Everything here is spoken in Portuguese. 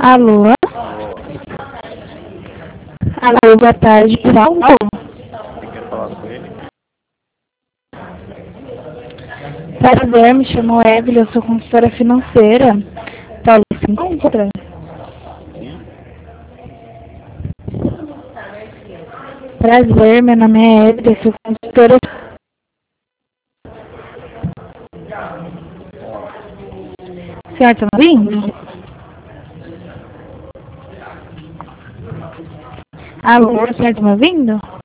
Alô? Alô, Alô, boa tarde, Paulo. você quer falar com ele? Prazer, me chamo Evelyn, eu sou consultora financeira. Paulo, se encontra? Sim? Prazer, meu nome é Evelyn, eu sou consultora. Bom, Senhor, tá me ouvindo? Alô, senhor, tá me ouvindo?